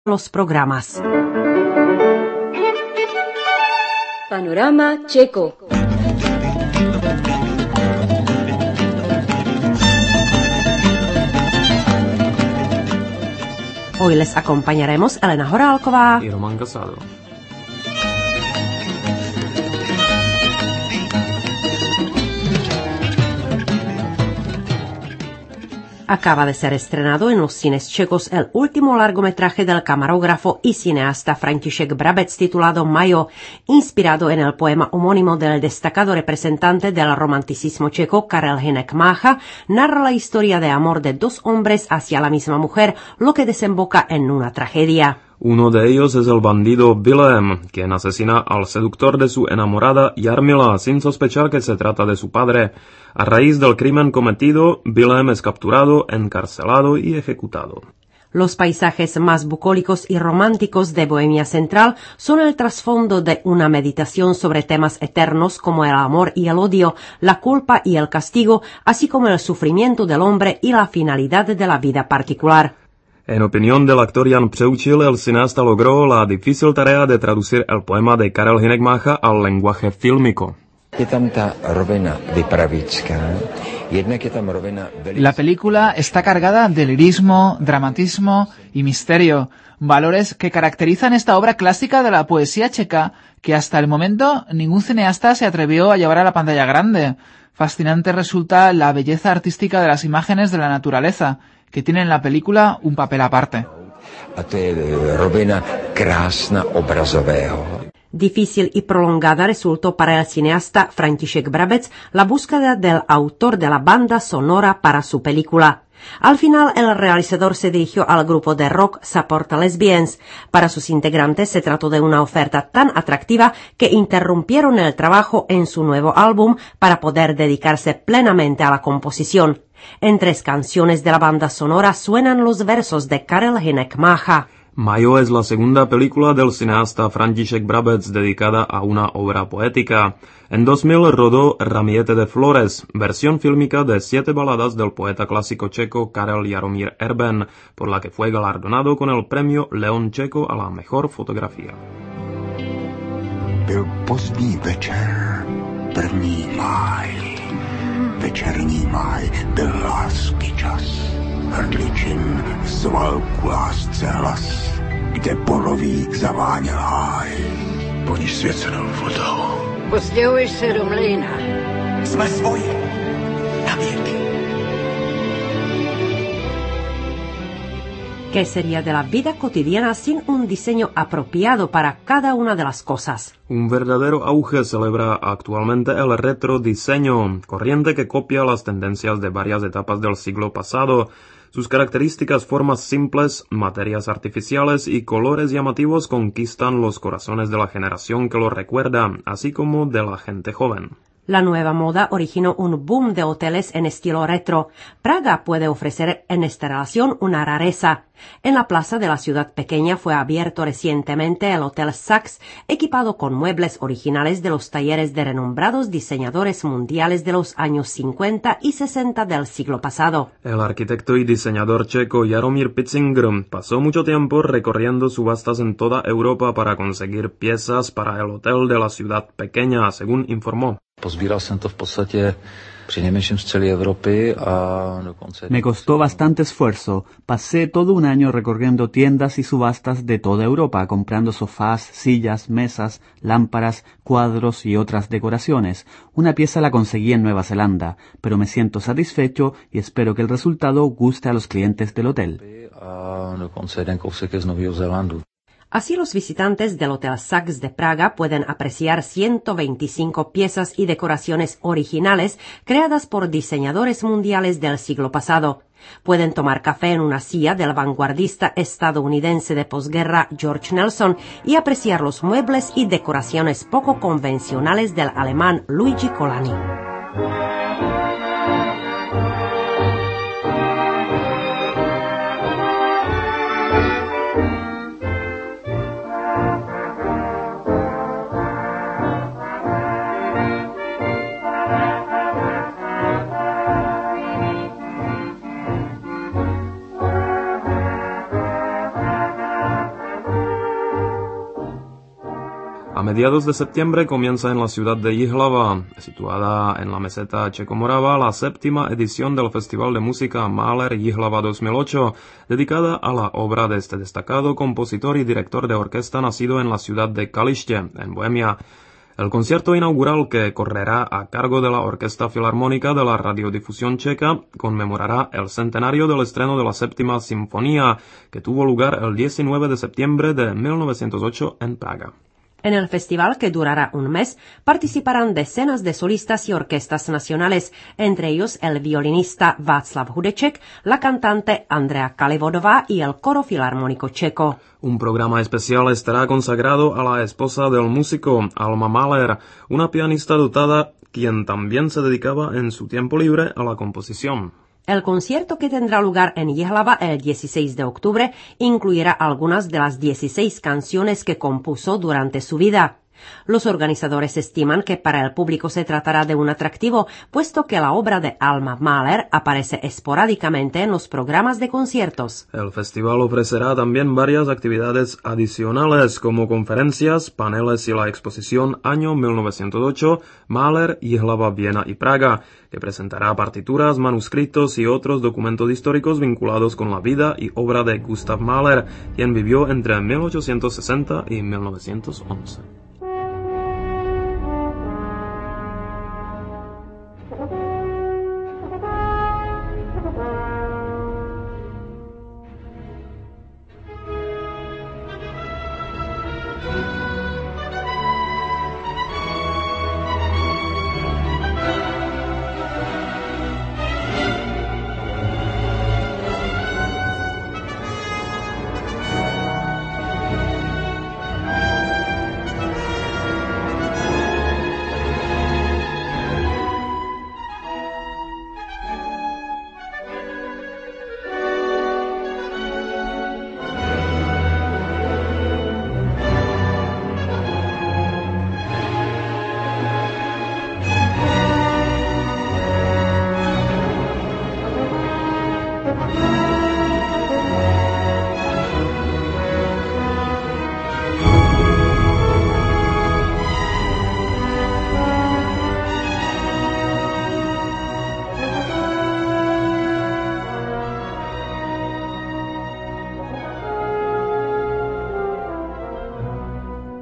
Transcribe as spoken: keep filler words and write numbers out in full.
los programas. Panorama Checo. Hoy les acompañaremos Elena Horálková y Román Casado. Acaba de ser estrenado en los cines checos el último largometraje del camarógrafo y cineasta František Brabec titulado Mayo, inspirado en el poema homónimo del destacado representante del romanticismo checo Karel Hynek Mácha. Narra la historia de amor de dos hombres hacia la misma mujer, lo que desemboca en una tragedia. Uno de ellos es el bandido Vilém, quien asesina al seductor de su enamorada Jarmila sin sospechar que se trata de su padre. A raíz del crimen cometido, Vilém es capturado, encarcelado y ejecutado. Los paisajes más bucólicos y románticos de Bohemia Central son el trasfondo de una meditación sobre temas eternos como el amor y el odio, la culpa y el castigo, así como el sufrimiento del hombre y la finalidad de la vida particular. En opinión del actor Jan Přeučil, el cineasta logró la difícil tarea de traducir el poema de Karel Hynek Mácha al lenguaje fílmico. La película está cargada de lirismo, dramatismo y misterio, valores que caracterizan esta obra clásica de la poesía checa que hasta el momento ningún cineasta se atrevió a llevar a la pantalla grande. Fascinante resulta la belleza artística de las imágenes de la naturaleza, que tiene en la película un papel aparte. Difícil y prolongada resultó para el cineasta František Brabec la búsqueda del autor de la banda sonora para su película. Al final, el realizador se dirigió al grupo de rock Support Lesbians. Para sus integrantes se trató de una oferta tan atractiva que interrumpieron el trabajo en su nuevo álbum para poder dedicarse plenamente a la composición. En tres canciones de la banda sonora suenan los versos de Karel Hynek Mácha. Mayo es la segunda película del cineasta František Brabec dedicada a una obra poética. En dos mil rodó Ramillete de flores, versión fílmica de siete baladas del poeta clásico checo Karel Jaromír Erben, por la que fue galardonado con el premio León Checo a la mejor fotografía. Byl pozdní večer, první máj. Večerní máj byl lásky čas. Hrdličin zval k lásce hlas, kde poloví zaváněl háj. Po níž svět se dal vodou. Postěhuj se do mlýna. Jsme svoji. Na věky. ¿Qué sería de la vida cotidiana sin un diseño apropiado para cada una de las cosas? Un verdadero auge celebra actualmente el retrodiseño, corriente que copia las tendencias de varias etapas del siglo pasado. Sus características formas simples, materias artificiales y colores llamativos conquistan los corazones de la generación que lo recuerda, así como de la gente joven. La nueva moda originó un boom de hoteles en estilo retro. Praga puede ofrecer en esta relación una rareza. En la plaza de la ciudad pequeña fue abierto recientemente el Hotel Saks, equipado con muebles originales de los talleres de renombrados diseñadores mundiales de los años cincuenta y sesenta del siglo pasado. El arquitecto y diseñador checo Jaromír Picinger pasó mucho tiempo recorriendo subastas en toda Europa para conseguir piezas para el hotel de la ciudad pequeña, según informó. Pozbíral jsem to v podstatě přinejmenším z celé Evropy a dokonce... Me costó bastante esfuerzo. Pasé todo un año recorriendo tiendas y subastas de toda Europa, comprando sofás, sillas, mesas, lámparas, cuadros y otras decoraciones. Una pieza la conseguí en Nueva Zelanda, pero me siento satisfecho y espero que el resultado guste a los clientes del hotel. A dokonce jeden kousek je z Nového Zélandu. Así los visitantes del Hotel Saks de Praga pueden apreciar ciento veinticinco piezas y decoraciones originales creadas por diseñadores mundiales del siglo pasado. Pueden tomar café en una silla del vanguardista estadounidense de posguerra George Nelson y apreciar los muebles y decoraciones poco convencionales del alemán Luigi Colani. A mediados de septiembre comienza en la ciudad de Jihlava, situada en la meseta checomorava, la séptima edición del Festival de Música Mahler Jihlava dos mil ocho, dedicada a la obra de este destacado compositor y director de orquesta nacido en la ciudad de Kaliště, en Bohemia. El concierto inaugural, que correrá a cargo de la Orquesta Filarmónica de la Radiodifusión Checa, conmemorará el centenario del estreno de la Séptima Sinfonía, que tuvo lugar el diecinueve de septiembre de mil novecientos ocho en Praga. En el festival, que durará un mes, participarán decenas de solistas y orquestas nacionales, entre ellos el violinista Václav Hudeček, la cantante Andrea Kalivodová y el coro filarmónico checo. Un programa especial estará consagrado a la esposa del músico, Alma Mahler, una pianista dotada quien también se dedicaba en su tiempo libre a la composición. El concierto, que tendrá lugar en Jihlava el dieciséis de octubre, incluirá algunas de las dieciséis canciones que compuso durante su vida. Los organizadores estiman que para el público se tratará de un atractivo, puesto que la obra de Alma Mahler aparece esporádicamente en los programas de conciertos. El festival ofrecerá también varias actividades adicionales, como conferencias, paneles y la exposición Año mil novecientos ocho, Mahler, Jihlava, Viena y Praga, que presentará partituras, manuscritos y otros documentos históricos vinculados con la vida y obra de Gustav Mahler, quien vivió entre mil ochocientos sesenta y mil novecientos once.